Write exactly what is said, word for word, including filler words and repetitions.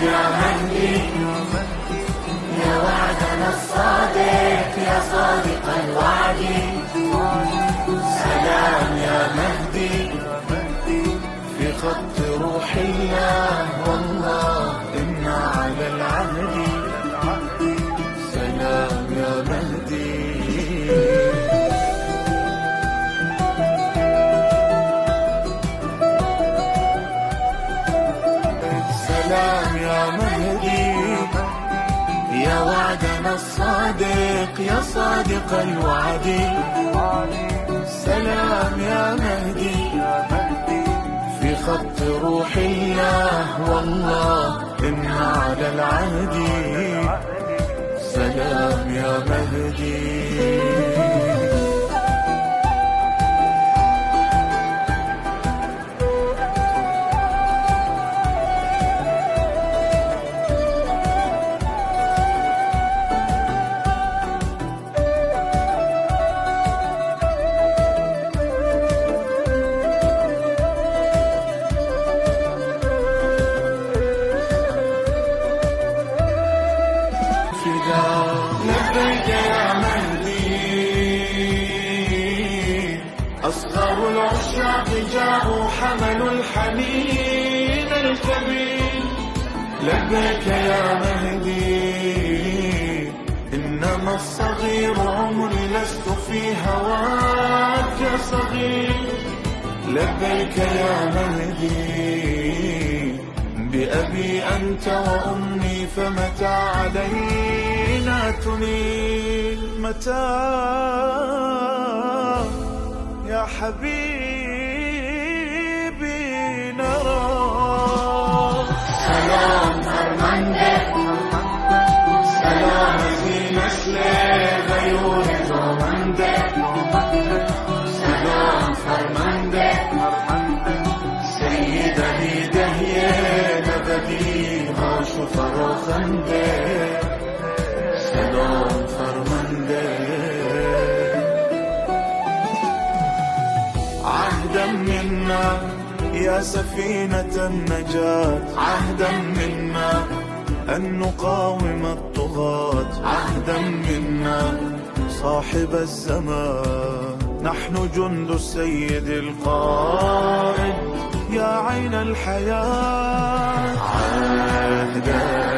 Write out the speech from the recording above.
يا مهدي يا وعدنا الصادق يا صادق الوعد. سلام يا مهدي في خط روح الله والله إنا على العهد. سلام يا مهدي سلام يا مهدي يا وعدنا الصادق يا صادق الوعد. سلام يا مهدي في خط روح الله والله إنا على العهد. سلام يا مهدي لبيك يا مهدي أصغر العشاق جاءوا حملوا الحنين الكبير. لبيك يا مهدي إنما الصغير عمري لست في هواك صغير. لبيك يا مهدي بأبي أنت وأمي فمتى علينا تنيل. متى يا حبيبي نرى سلام فرمانده سلام في نسل غيور زومنده. سلام فرمانده سيدني دهيه نبدي غاش فروخنده. سلام فرمانده عهدا منا يا سفينة النجاة. عهدا منا أن نقاوم الطغاة. عهدا منا صاحب الزمان نحن جند السيد القائد يا عين الحياة. عهدا